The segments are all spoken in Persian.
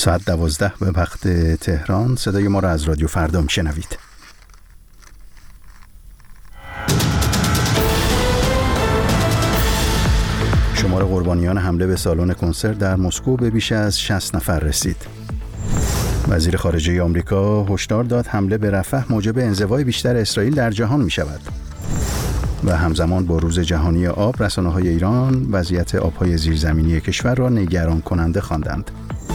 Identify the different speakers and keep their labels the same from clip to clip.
Speaker 1: ساعت 12 به وقت تهران. صدای ما را از رادیو فردا میشنوید. شمار قربانیان حمله به سالن کنسرت در مسکو به بیش از 60 نفر رسید. وزیر خارجه آمریکا هشدار داد حمله به رفح موجب انزوای بیشتر اسرائیل در جهان می شود. و همزمان با روز جهانی آب، رسانه‌های ایران وضعیت آب‌های زیرزمینی کشور را نگران کننده خواندند.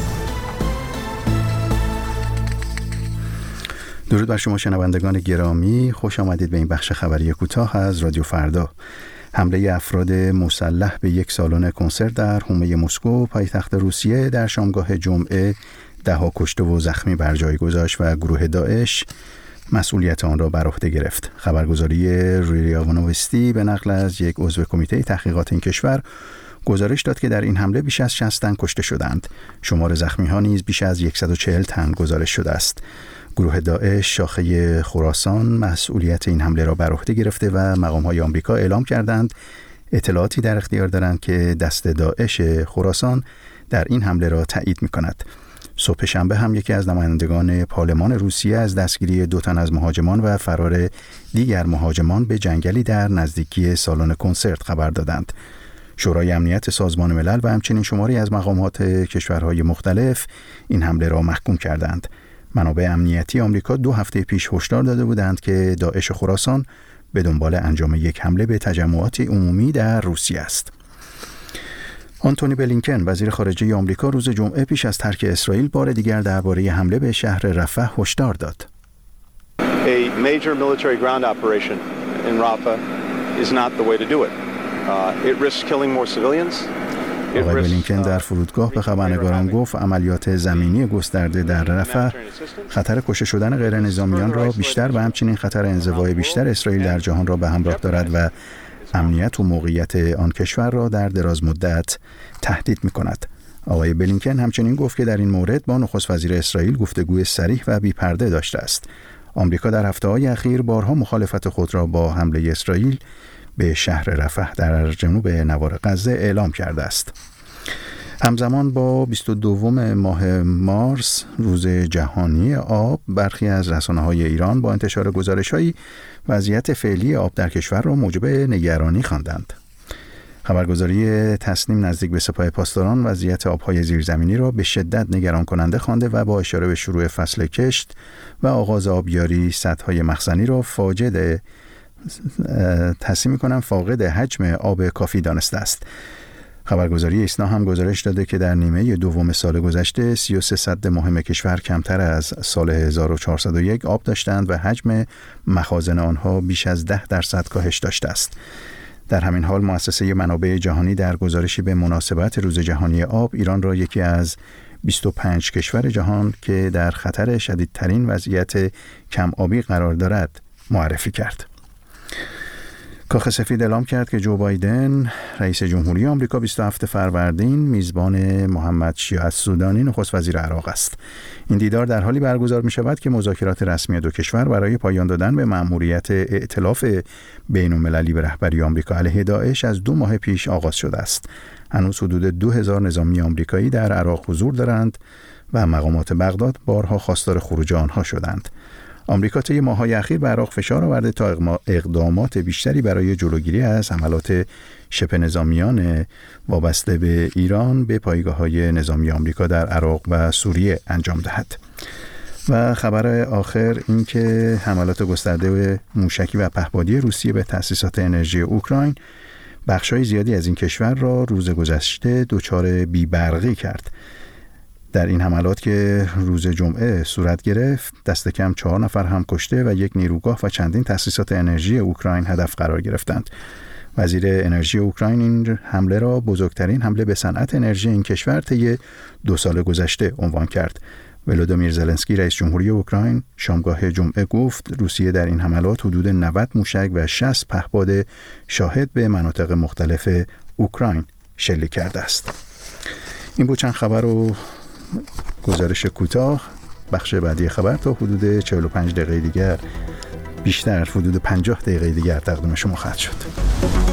Speaker 1: درود بر شما شنوندگان گرامی، خوش آمدید به این بخش خبری کوتاه از رادیو فردا. حمله افراد مسلح به یک سالن کنسرت در حومه مسکو پایتخت روسیه در شامگاه جمعه 10 کشته و زخمی بر جای گذاشت و گروه داعش مسئولیت آن را بر عهده گرفت. خبرگزاری ریا نوستی به نقل از یک عضو کمیته تحقیقات این کشور گزارش داد که در این حمله بیش از 60 تن کشته شدند. شمار زخمی ها نیز بیش از 140 تن گزارش شده است. گروه داعش شاخه خراسان مسئولیت این حمله را بر عهده گرفته و مقام‌های آمریکا اعلام کردند اطلاعاتی در اختیار دارند که دست داعش خراسان در این حمله را تایید می‌کند. صبح شنبه هم یکی از نمایندگان پارلمان روسیه از دستگیری 2 تن از مهاجمان و فرار دیگر مهاجمان به جنگلی در نزدیکی سالن کنسرت خبر دادند. شورای امنیت سازمان ملل و همچنین شماری از مقامات کشورهای مختلف این حمله را محکوم کردند. منابع امنیتی آمریکا 2 هفته پیش هشدار داده بودند که داعش خراسان به دنبال انجام یک حمله به تجمعات عمومی در روسیه است. آنتونی بلینکن وزیر خارجه آمریکا روز جمعه پیش از ترک اسرائیل بار دیگر درباره حمله به شهر رفح هشدار داد.
Speaker 2: A major military ground operation in Rafah is not the way to do it. It risks killing more civilians.
Speaker 1: آقای بلینکن در فرودگاه به خبرنگاران گفت عملیات زمینی گسترده در رفح خطر کشته شدن غیر نظامیان را بیشتر و همچنین خطر انزوای بیشتر اسرائیل در جهان را به همراه دارد و امنیت و موقعیت آن کشور را در دراز مدت تهدید می‌کند. آقای بلینکن همچنین گفت که در این مورد با نخست وزیر اسرائیل گفتگوی صریح و بی‌پرده داشته است. آمریکا در هفته‌های اخیر بارها مخالفت خود را با حمله اسرائیل به شهر رفح در جنوب نوار غزه اعلام کرده است. همزمان با 22 ماه مارس روز جهانی آب، برخی از رسانه‌های ایران با انتشار گزارش‌هایی وضعیت فعلی آب در کشور را موجب نگرانی خواندند. خبرگزاری تصنیم نزدیک به سپاه پاسداران وضعیت آب‌های زیرزمینی را به شدت نگران کننده خوانده و با اشاره به شروع فصل کشت و آغاز آبیاری سدهای مخزنی را فاقد حجم آب کافی دانسته است. خبرگزاری ایسنا هم گزارش داده که در نیمه دوم سال گذشته 33 سد مهم کشور کمتر از سال 1401 آب داشتند و حجم مخازن آنها بیش از 10% کاهش داشته است. در همین حال مؤسسه منابع جهانی در گزارشی به مناسبت روز جهانی آب ایران را یکی از 25 کشور جهان که در خطر شدیدترین وضعیت کم آبی قرار دارد معرفی کرد. کاخ سفید اعلام کرد که جو بایدن رئیس جمهوری آمریکا 27 فروردین میزبان محمد شیع السودانی نخست وزیر عراق است. این دیدار در حالی برگزار می شود که مذاکرات رسمی دو کشور برای پایان دادن به مأموریت ائتلاف بین‌المللی به رهبری آمریکا علیه داعش از 2 ماه پیش آغاز شده است. هنوز حدود 2000 نظامی آمریکایی در عراق حضور دارند و مقامات بغداد بارها خواستار خروج آنها شدند. آمریکا طی ماه‌های اخیر به عراق فشار آورده تا اقدامات بیشتری برای جلوگیری از حملات شبه نظامیان وابسته به ایران به پایگاه‌های نظامی آمریکا در عراق و سوریه انجام دهد. و خبر آخر این که حملات گسترده موشکی و پهپادی روسیه به تأسیسات انرژی اوکراین بخش‌های زیادی از این کشور را روز گذشته دچار بی‌برقی کرد. در این حملات که روز جمعه صورت گرفت دست کم 4 نفر هم کشته و یک نیروگاه و چندین تأسیسات انرژی اوکراین هدف قرار گرفتند. وزیر انرژی اوکراین این حمله را بزرگترین حمله به صنعت انرژی این کشور طی 2 سال گذشته عنوان کرد. ولودیمیر زلنسکی رئیس جمهوری اوکراین شامگاه جمعه گفت روسیه در این حملات حدود 90 موشک و 60 پهپاد شاهد به مناطق مختلف اوکراین شلیک کرده است. این بود چند خبر و گزارش کوتاه. بخش بعدی خبر تا حدود 45 دقیقه دیگر، بیشتر حدود 50 دقیقه دیگر تقدیم شما خواهد شد.